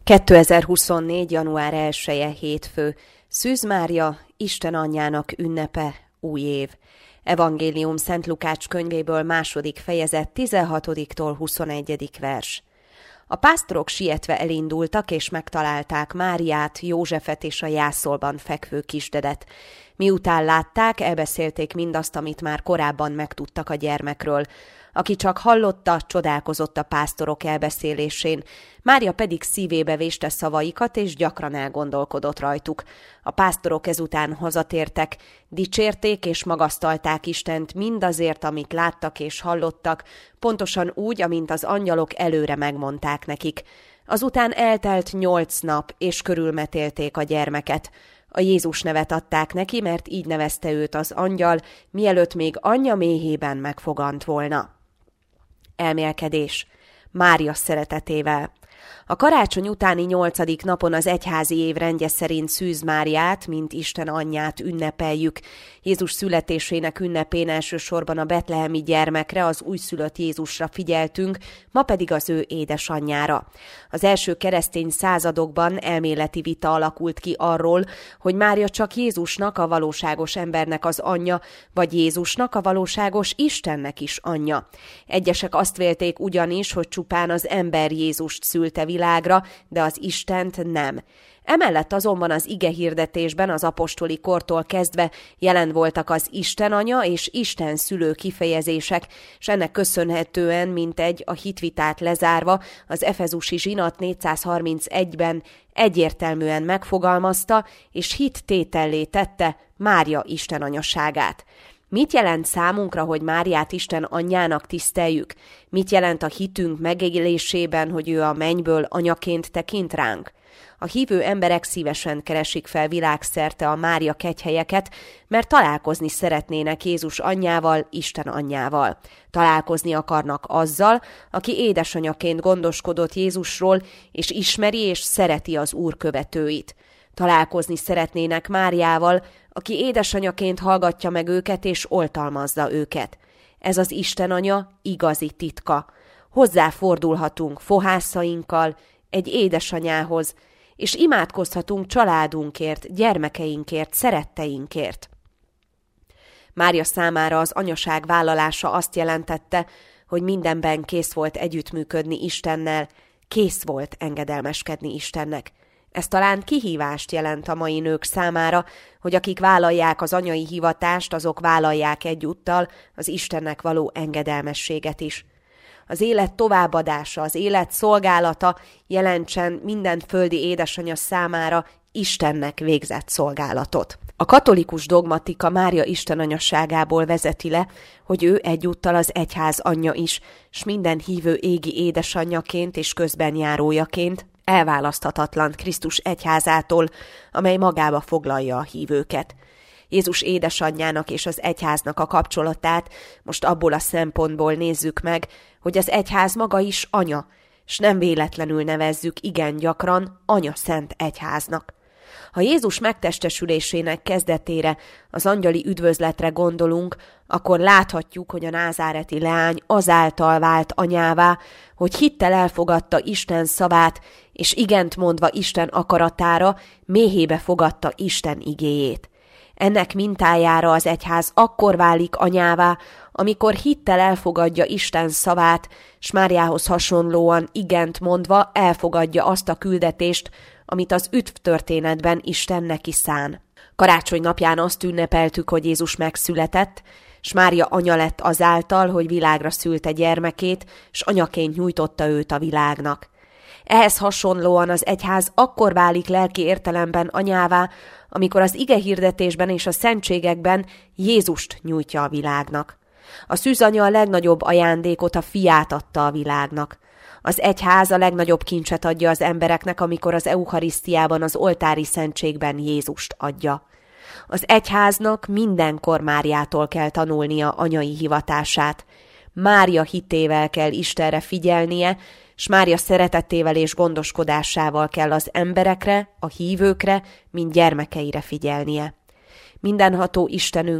2024. január 1-e hétfő, Szűz Mária, Isten anyjának ünnepe, új év. Evangélium Szent Lukács könyvéből 2. fejezet 16-tól 21. vers. A pásztorok sietve elindultak, és megtalálták Máriát, Józsefet és a jászolban fekvő kisdedet. Miután látták, elbeszélték mindazt, amit már korábban megtudtak a gyermekről. Aki csak hallotta, csodálkozott a pásztorok elbeszélésén. Mária pedig szívébe véste szavaikat, és gyakran elgondolkodott rajtuk. A pásztorok ezután hazatértek, dicsérték és magasztalták Istent mindazért, amit láttak és hallottak, pontosan úgy, amint az angyalok előre megmondták nekik. Azután eltelt 8 nap, és körülmetélték a gyermeket. A Jézus nevet adták neki, mert így nevezte őt az angyal, mielőtt még anyja méhében megfogant volna. Elmélkedés. Mária szeretetével. A karácsony utáni 8. napon az egyházi év rendje szerint Szűz Máriát, mint Isten anyját ünnepeljük. Jézus születésének ünnepén elsősorban a betlehemi gyermekre, az újszülött Jézusra figyeltünk, ma pedig az ő édesanyjára. Az első keresztény századokban elméleti vita alakult ki arról, hogy Mária csak Jézusnak, a valóságos embernek az anyja, vagy Jézusnak, a valóságos Istennek is anyja. Egyesek azt vélték ugyanis, hogy csupán az ember Jézust szülte világra, de az Istent nem. Emellett azonban az igehirdetésben az apostoli kortól kezdve jelen voltak az Isten anya és Isten szülő kifejezések, és ennek köszönhetően mintegy a hitvitát lezárva az efezusi zsinat 431-ben egyértelműen megfogalmazta és hittétellé tette Mária Isten anyaságát. Mit jelent számunkra, hogy Máriát Isten anyjának tiszteljük? Mit jelent a hitünk megélésében, hogy ő a mennyből anyaként tekint ránk? A hívő emberek szívesen keresik fel világszerte a Mária kegyhelyeket, mert találkozni szeretnének Jézus anyjával, Isten anyjával. Találkozni akarnak azzal, aki édesanyaként gondoskodott Jézusról, és ismeri és szereti az Úr követőit. Találkozni szeretnének Máriával, aki édesanyaként hallgatja meg őket és oltalmazza őket. Ez az Isten anya igazi titka. Hozzáfordulhatunk fohászainkkal egy édesanyához, és imádkozhatunk családunkért, gyermekeinkért, szeretteinkért. Mária számára az anyaság vállalása azt jelentette, hogy mindenben kész volt együttműködni Istennel, kész volt engedelmeskedni Istennek. Ez talán kihívást jelent a mai nők számára, hogy akik vállalják az anyai hivatást, azok vállalják egyúttal az Istennek való engedelmességet is. Az élet továbbadása, az élet szolgálata jelentsen minden földi édesanya számára Istennek végzett szolgálatot. A katolikus dogmatika Mária istenanyasságából vezeti le, hogy ő egyúttal az egyház anyja is, s minden hívő égi édesanyjaként és közbenjárójaként elválaszthatatlan Krisztus egyházától, amely magába foglalja a hívőket. Jézus édesanyjának és az egyháznak a kapcsolatát most abból a szempontból nézzük meg, hogy az egyház maga is anya, s nem véletlenül nevezzük igen gyakran anya szent egyháznak. Ha Jézus megtestesülésének kezdetére, az angyali üdvözletre gondolunk, akkor láthatjuk, hogy a názáreti leány azáltal vált anyává, hogy hittel elfogadta Isten szavát, és igent mondva Isten akaratára, méhébe fogadta Isten igéjét. Ennek mintájára az egyház akkor válik anyává, amikor hittel elfogadja Isten szavát, s Máriához hasonlóan igent mondva elfogadja azt a küldetést, amit az üdvtörténetben Isten neki szán. Karácsony napján azt ünnepeltük, hogy Jézus megszületett, s Mária anya lett azáltal, hogy világra szülte gyermekét, s anyaként nyújtotta őt a világnak. Ehhez hasonlóan az egyház akkor válik lelki értelemben anyává, amikor az igehirdetésben és a szentségekben Jézust nyújtja a világnak. A szűzanya a legnagyobb ajándékot, a fiát adta a világnak. Az egyház a legnagyobb kincset adja az embereknek, amikor az eucharisztiában, az oltári szentségben Jézust adja. Az egyháznak mindenkor Máriától kell tanulnia anyai hivatását. Mária hitével kell Istenre figyelnie, s Mária szeretetével és gondoskodásával kell az emberekre, a hívőkre, mint gyermekeire figyelnie. Mindenható Istenünk,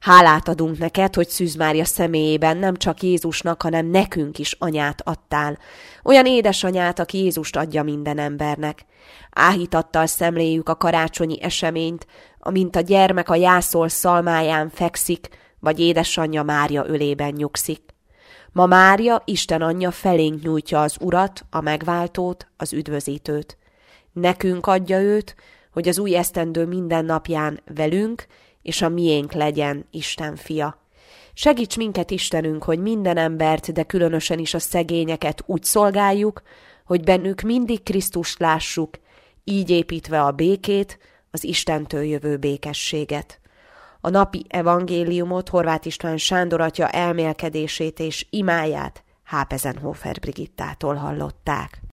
Hálát adunk neked, hogy Szűz Mária személyében nem csak Jézusnak, hanem nekünk is anyát adtál. Olyan édesanyát, aki Jézust adja minden embernek. Áhítattal szemléljük a karácsonyi eseményt, amint a gyermek a jászol szalmáján fekszik, vagy édesanyja Mária ölében nyugszik. Ma Mária, Isten anyja felénk nyújtja az Urat, a megváltót, az üdvözítőt. Nekünk adja őt, hogy az új esztendő minden napján velünk, és a miénk legyen Isten fia. Segíts minket, Istenünk, hogy minden embert, de különösen is a szegényeket úgy szolgáljuk, hogy bennük mindig Krisztust lássuk, így építve a békét, az Istentől jövő békességet. A napi evangéliumot Horváth István Sándor atya elmélkedését és imáját Hápezenhofer Brigittától hallották.